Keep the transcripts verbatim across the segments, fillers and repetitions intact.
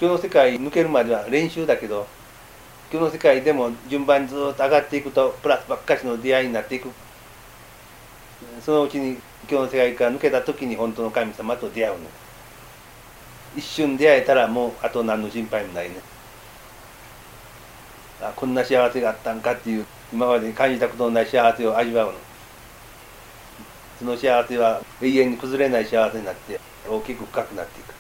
今日の世界抜けるまでは練習だけど、今日の世界でも順番にずっと上がっていくとプラスばっかしの出会いになっていく。そのうちに今日の世界から抜けた時に本当の神様と出会うの。一瞬出会えたらもうあと何の心配もないね。あ、こんな幸せがあったんかっていう今までに感じたことのない幸せを味わうの。その幸せは永遠に崩れない幸せになって大きく深くなっていく。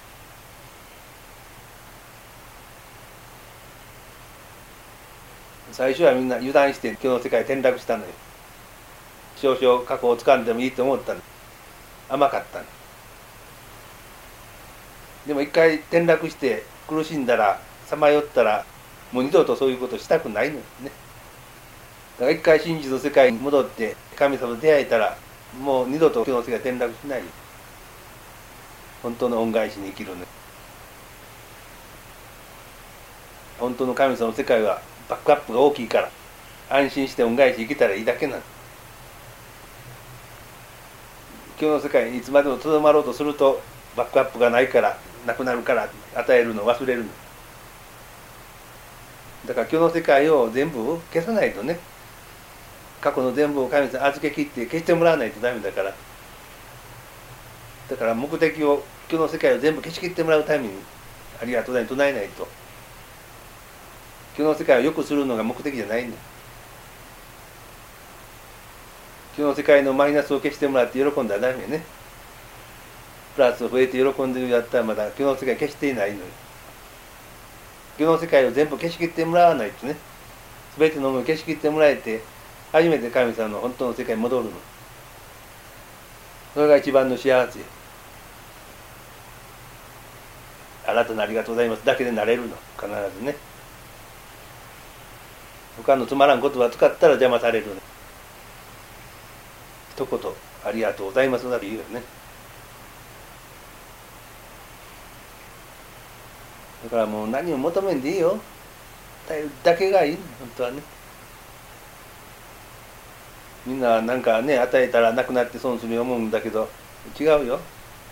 最初はみんな油断して今日の世界に転落したのよ。少々過去を掴んでもいいと思ったの。甘かったの。でも一回転落して苦しんだらさまよったらもう二度とそういうことしたくないのよね。だから一回真実の世界に戻って神様と出会えたらもう二度と今日の世界に転落しないよ。本当の恩返しに生きるね。本当の神様の世界はバックアップが大きいから安心して恩返し生きたらいいだけなの。今日の世界にいつまでもとどまろうとするとバックアップがないからなくなるから与えるのを忘れるの。だから今日の世界を全部消さないとね、過去の全部を神様に預けきって消してもらわないとダメだから。だから目的を今日の世界を全部消しきってもらうためにありがとうだに唱えないと。今日の世界を良くするのが目的じゃないんだ。今日の世界のマイナスを消してもらって喜んだらダメね。プラスを増えて喜んでるやったらまだ今日の世界消していないのよ。今日の世界を全部消しきってもらわないとね、全てのものを消しきってもらえて初めて神様の本当の世界に戻るの。それが一番の幸せ。あなたのありがとうございますだけでなれるの、必ずね。他のつまらん言葉使ったら邪魔されるの。一言ありがとうございますだけ言うよね。だからもう何も求めんでいいよ。耐えるだけがいいの、本当はね。みんななんかね、与えたらなくなって損するよう思うんだけど違うよ。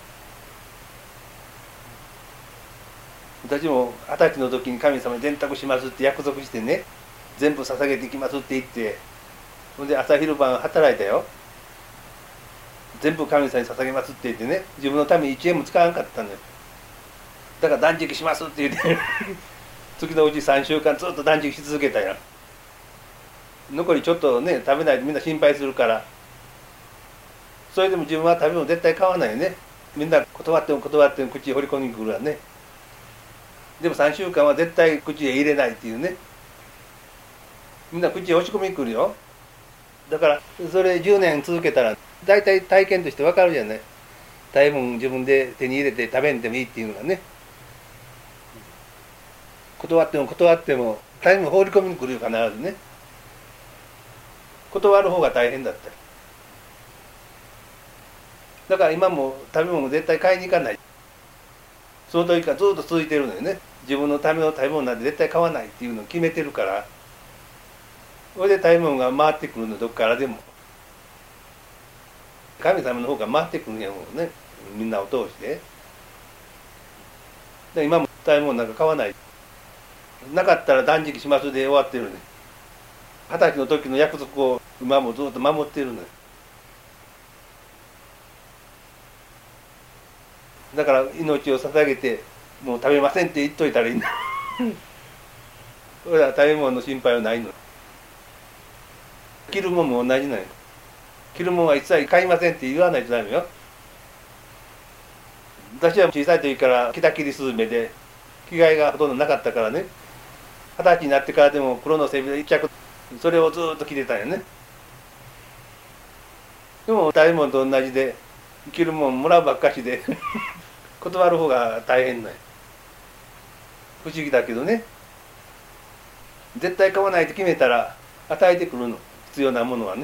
私も二十歳の時に神様に伝託しますって約束してね、全部捧げていきますって言って、それで朝昼晩働いたよ。全部神様に捧げますって言ってね、自分のために一円も使わなかったのよ。だから断食しますって言って月のうちさんしゅうかんずっと断食し続けたよ。残りちょっとね食べないとみんな心配するから。それでも自分は食べ物絶対買わないよね。みんな断っても断っても口へ放り込みに来るわね。でもさんしゅうかんは絶対口へ入れないっていうね。みんな口へ押し込みに来るよ。だからそれじゅうねん続けたら大体体験として分かるじゃない。食べ物自分で手に入れて食べんでもいいっていうのがね。断っても断っても食べ物放り込みに来るよ、必ずね。断る方が大変だったり。だから今も食べ物絶対買いに行かない。その時からずっと続いてるのよね。自分のための食べ物なんて絶対買わないっていうのを決めてるから。それで食べ物が回ってくるの、どっからでも。神様の方が回ってくるんやもんね、みんなを通して。で今も食べ物なんか買わない。なかったら断食しますで終わってるね。二十歳の時の約束を今もずっと守ってるのよ。だから命を捧げてもう食べませんって言っといたらいいんだそれは食べ物の心配はないの。着るもんも同じなのよ。着るもんは一切買いませんって言わないとダメよ。私は小さい時から着たきりスズメで着替えがほとんどなかったからね。二十歳になってからでも黒の背広一着、それをずっと着てたんよね。でも食べ物と同じで着るもんもらうばっかしで断る方が大変なんよ。不思議だけどね。絶対買わないと決めたら与えてくるの、必要なものはね。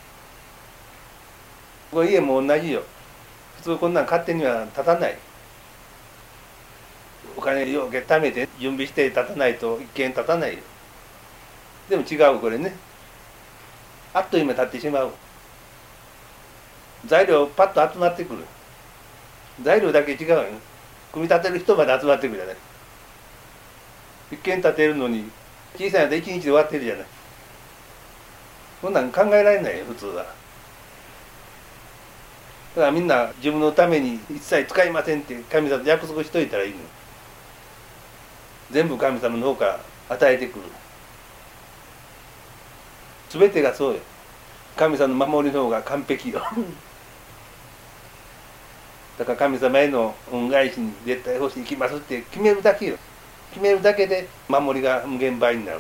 これ家も同じよ。普通こんなん勝手には立たない。お金よけ貯めて準備して立たないと一見立たないよ。でも違う、これね。あっという間立ってしまう。材料パッと集まってくる。材料だけ違うよ。組み立てる人まで集まってくるじゃない。 一軒建てるのに小さいので一日で終わってるじゃない。そんなん考えられないよ普通は。だからみんな自分のために一切使いませんって神様と約束しといたらいいの。全部神様の方から与えてくる。全てがそうよ。神様の守りの方が完璧よ。だから神様への恩返しに絶対欲しい行きますって決めるだけよ。決めるだけで守りが無限倍になる。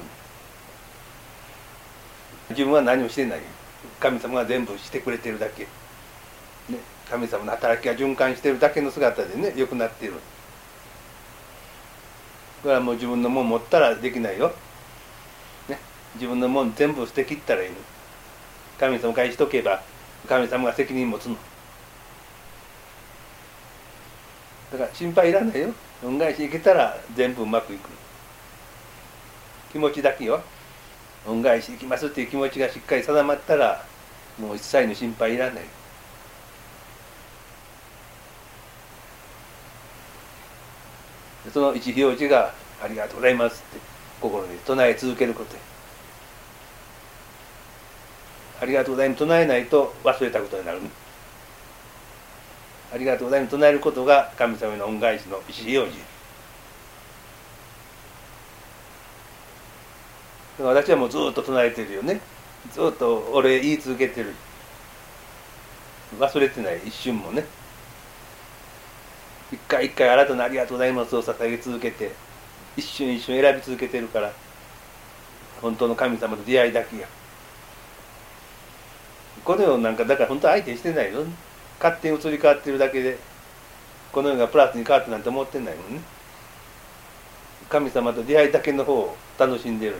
自分は何もしてない。神様が全部してくれてるだけ、ね、神様の働きが循環してるだけの姿でね良くなっている。だからもう自分のもん持ったらできないよ、ね、自分のもん全部捨てきったらいいの。神様返しとけば神様が責任持つの。だから心配いらないよ。恩返しいけたら全部うまくいく。気持ちだけよ。恩返し行きますっていう気持ちがしっかり定まったらもう一切の心配いらない。その一表示がありがとうございますって心に唱え続けることや。ありがとうございます唱えないと忘れたことになる。ありがとうございます唱えることが神様への恩返しの意思表示。私はもうずっと唱えてるよね。ずっとお礼言い続けてる。忘れてない一瞬もね。一回一回新たなありがとうございますを捧げ続けて一瞬一瞬選び続けてるから本当の神様と出会いだけや。この世なんかだから本当は相手してないよ。勝手に移り変わってるだけでこの世がプラスに変わってなんて思ってないもんね。神様と出会いだけの方を楽しんでる。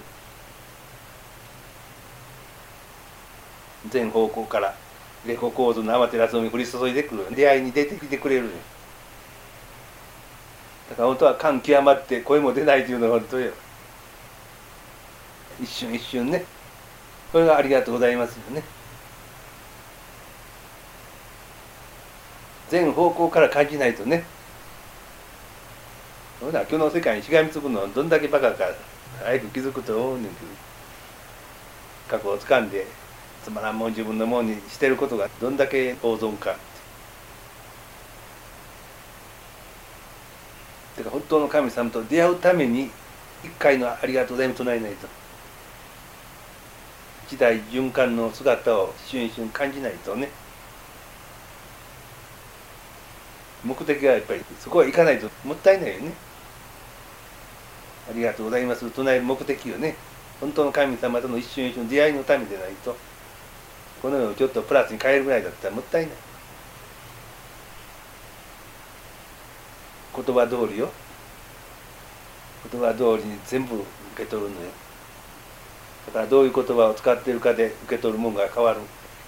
全方向からレコ構造の天照に降り注いでくる出会いに出てきてくれる。だから本当は感極まって声も出ないというのが本当よ。一瞬一瞬ね。これがありがとうございますよね。全方向から感じないとね。ほな今日の世界にしがみつくのはどんだけバカか早く気づくと思うねんけど、過去をつかんでつまらんもん自分のもんにしてることがどんだけ大損かって。だから本当の神様と出会うために一回のありがとうございます唱えないと。時代循環の姿を一瞬一瞬感じないとね。目的がやっぱりそこは行かないともったいないよね。ありがとうございます唱える目的よね。本当の神様との一瞬一瞬の出会いのためでないとこの世をちょっとプラスに変えるぐらいだったらもったいない。言葉通りよ。言葉通りに全部受け取るのよ。だからどういう言葉を使っているかで受け取るものが変わる。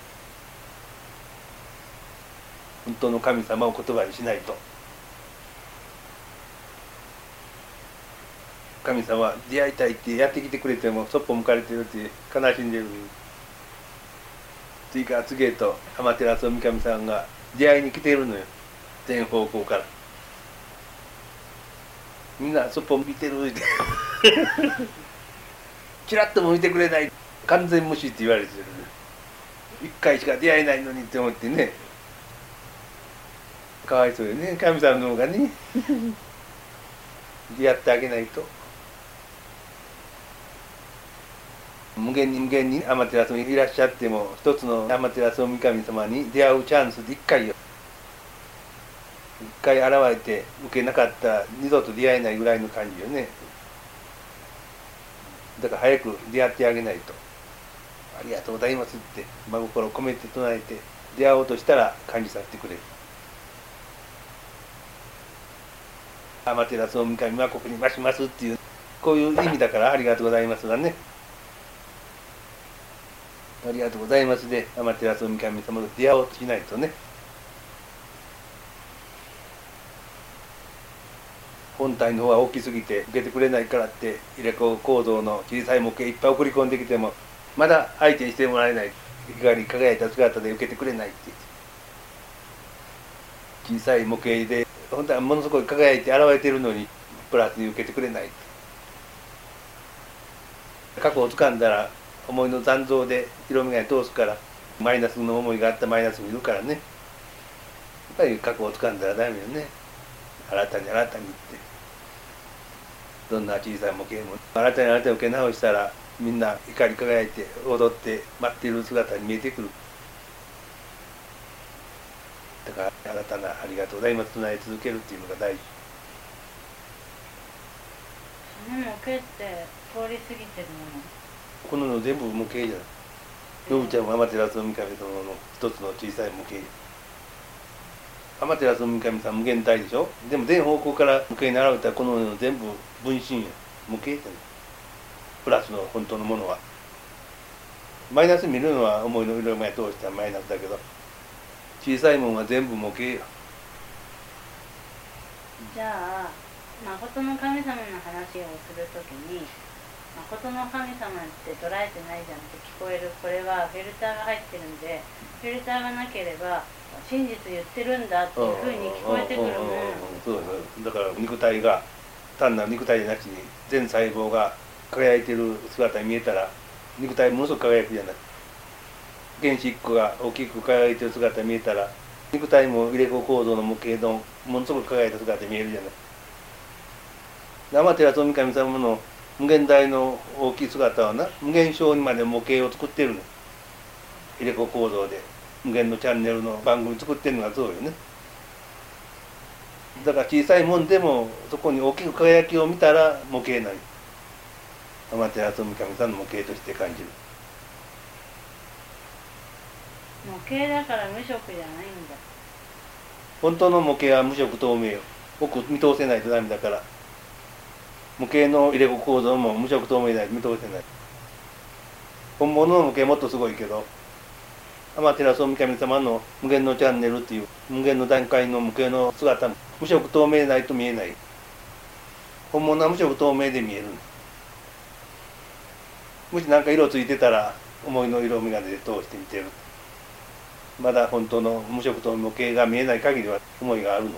本当の神様を言葉にしないと。神様は出会いたいってやってきてくれてもそっぽ向かれてるって悲しんでる。次から次へと天照大神さんが出会いに来ているのよ。全方向から。みんなそっぽ見てるってチラッとも見てくれない。完全無視って言われてる。一回しか出会えないのにって思ってね。かわいそうよね神様の方がね出会ってあげないと。無限に無限に天照大神いらっしゃっても一つの天照大神様に出会うチャンスで一回よ。一回現れて受けなかったら二度と出会えないぐらいの感じよね。だから早く出会ってあげないと。ありがとうございますって真心を込めて唱えて出会おうとしたら感じ去ってくれる。天照大神はここにいましますっていうこういう意味だからありがとうございますがね。ありがとうございますで天照大神様と出会おうとしないとね。本体の方は大きすぎて受けてくれないからって入れ子構造の小さい模型いっぱい送り込んできてもまだ相手にしてもらえない。光り輝いた姿で受けてくれないって小さい模型で本当はものすごい輝いて現れてるのにプラスに受けてくれない。 過去を掴んだら思いの残像で色眼鏡通すから、マイナスの思いがあったマイナス見るからね、やっぱり過去を掴んだらダメよね。新たに新たにって、どんな小さい模型も新たに新たに受け直したら、みんな光り輝いて踊って待っている姿に見えてくる。だから新たなありがとうございます唱え続けるっていうのが大事。 その模型って通り過ぎてるもの、 このの全部模型じゃない。ノブちゃんも天照大神様の一つの小さい模型。天照大神さん無限大でしょ。でも全方向から模型に現れたらこのの全部分身や模型じゃない。プラスの本当のものは。マイナス見るのは思いの色眼鏡通したらマイナスだけど、小さいもんは全部模型よ。 じゃあ誠の神様の話をするときに、誠の神様って捉えてないじゃんって聞こえる。これはフィルターが入ってるんで、フィルターがなければ真実言ってるんだっていうふうに聞こえてくるもの。 そうだから肉体が単なる肉体じゃなしに全細胞が輝いてる姿に見えたら、肉体ものすごく輝くじゃない。原子いっこが大きく輝いてる姿に見えたら、肉体も入れ子構造の模型のものすごく輝いた姿に見えるじゃない。天照大神様の無限大の大きい姿はな、無限小にまで模型を作ってるの。入れ子構造で無限のチャンネルの番組作ってるのがそうよね。だから小さいもんでもそこに大きく輝きを見たら模型なり、天照大神さんの模型として感じる。 模型だから無色じゃないんだ。 本当の模型は無色透明よ。奥見通せないとダメだから。模型の入れ子構造も無色透明でないと見通せない。本物の模型はもっとすごいけど、天照大神様の無限のチャンネルっていう無限の段階の模型の姿も無色透明でないと見えない。本物は無色透明で見える。もし何か色ついてたら思いの色眼鏡で通して見てる。まだ本当の無色透明模型が見えない限りは思いがあるの。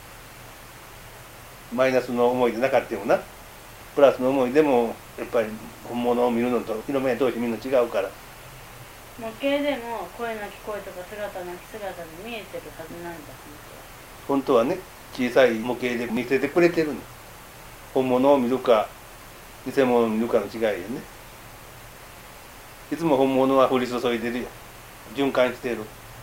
マイナスの思いでなかったもな、プラスの思いでもやっぱり本物を見るのと色目通して見るの違うから。 模型でも声なき声とか姿なき姿で見えてるはずなんだ。 本当はね、小さい模型で見せてくれてるの。本物を見るか偽物を見るかの違いよね。いつも本物は降り注いでるよ。循環している。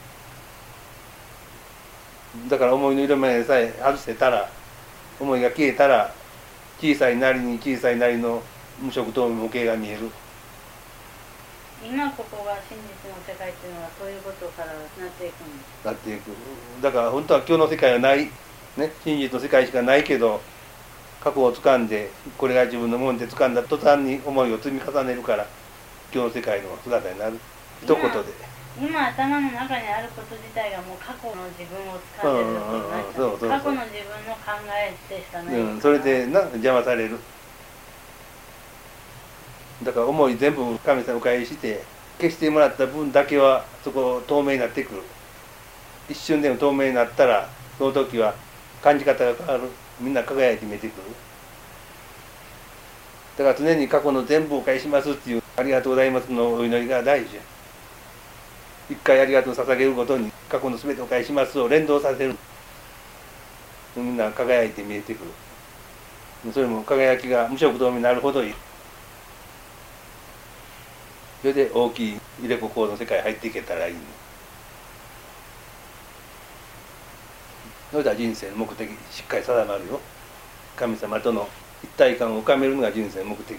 だから思いの色眼鏡さえ外してたら、思いが消えたら小さいなりに小さいなりの無色透明模型が見える。 今ここが真実の世界っていうのはそういうことからなっていくんです。 なっていく。だから本当は今日の世界はない、ね、真実の世界しかないけど、過去を掴んでこれが自分のもんで掴んだ途端に思いを積み重ねるから今日の世界の姿になる。一言で今頭の中にあること自体がもう過去の自分を掴んでることになっちゃう。過去の自分の考えでしかない、 うん、それでな邪魔される。だから思い全部神様にお返しして消してもらった分だけはそこ透明になってくる。一瞬でも透明になったらその時は感じ方が変わる。みんな輝いて見えてくる。だから常に過去の全部お返ししますっていうありがとうございますのお祈りが大事。一回ありがとう捧げるごとに過去の全てお返ししますを連動させる。みんな輝いて見えてくる。それも輝きが無色透明になるほどいい。それで大きい入れ子構造の世界に入っていけたらいいの。それでは人生の目的しっかり定まるよ。神様との一体感を深めるのが人生の目的。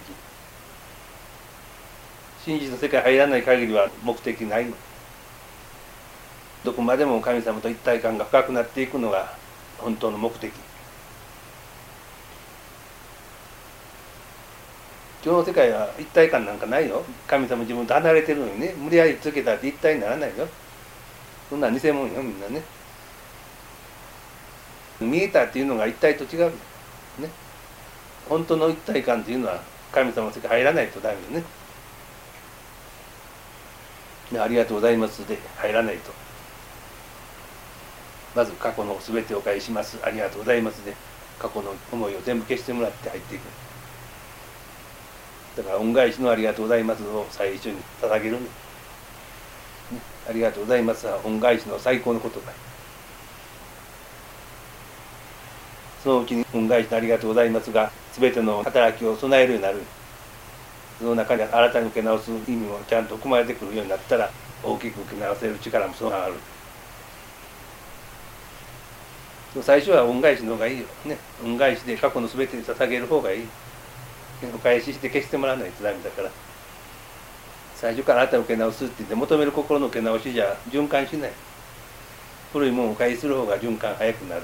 真実の世界に入らない限りは目的ないの。どこまでも神様と一体感が深くなっていくのが本当の目的。今日の世界は一体感なんかないよ。神様自分と離れてるのにね、無理やりつけたって一体にならないよ。そんな偽物よみんなね。見えたっていうのが一体と違うね。本当の一体感っていうのは神様の世界入らないとダメよね。ありがとうございますで入らないと。まず過去の全てお返しします。ありがとうございますで過去の思いを全部消してもらって入っていく。 だから恩返しのありがとうございますを最初に捧げるね。ね、ありがとうございますは恩返しの最高の言葉。そのうちに恩返しのありがとうございますが全ての働きを備えるようになる。その中に新たに受け直す意味もちゃんと含まれてくるようになったら大きく受け直せる力も備わる。最初は恩返しの方がいいよね。恩返しで過去の全てに捧げる方がいい。お返しして消してもらわないとダメだから。最初から新たに受け直すって言って求める心の受け直しじゃ循環しない。古いものをお返しする方が循環早くなる。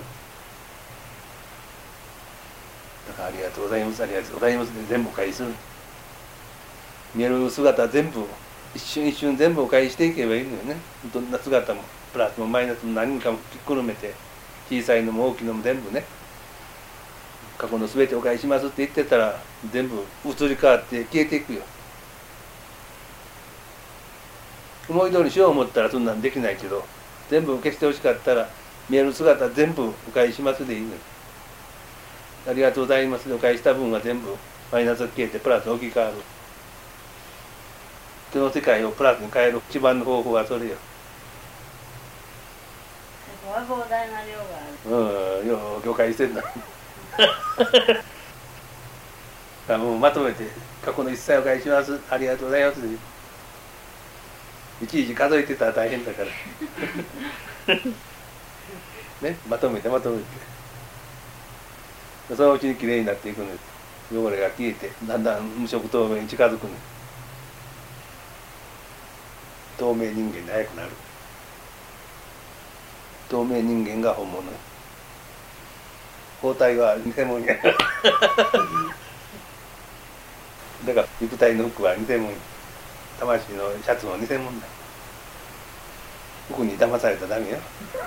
だからありがとうございますありがとうございますで全部お返しする。見える姿全部一瞬一瞬全部お返ししていけばいいのよね。どんな姿もプラスもマイナスも何かもひっくるめて小さいのも大きいのも全部ね、過去の全てお返ししますって言ってたら全部移り変わって消えていくよ。思い通りしよう思ったらそんなんできないけど、全部消してほしかったら見える姿全部お返ししますでいいのよ。ありがとうございますでお返した分は全部マイナスが消えてプラスが置き換わる。この世界をプラスに変える一番の方法はそれよ。 そこは膨大な量がある。 うん、よう了解してんだ。もうまとめて過去の一切お返ししますありがとうございますでいちいち数えてたら大変だからね、まとめてまとめてそのうちにきれいになっていくの。汚れが消えてだんだん無色透明に近づくの。透明人間に早くなる。透明人間が本物。包帯は偽物やだから肉体の服は偽物、魂のシャツも偽物だ。服に騙されたらダメよ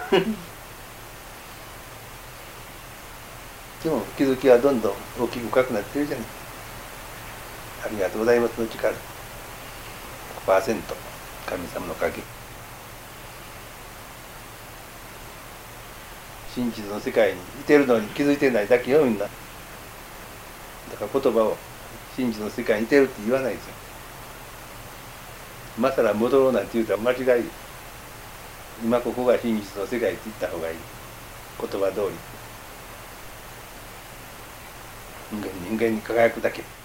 でも気づきはどんどん大きく深くなってるじゃない。ありがとうございますの力 ひゃくパーセント 神様の鍵。真実の世界にいてるのに気づいてないだけよみんな。だから言葉を真実の世界にいてるって言わないですよ。今更戻ろうなんて言うたら間違い。今ここが真実の世界って言った方がいい。言葉通り人間人間に輝くだけ。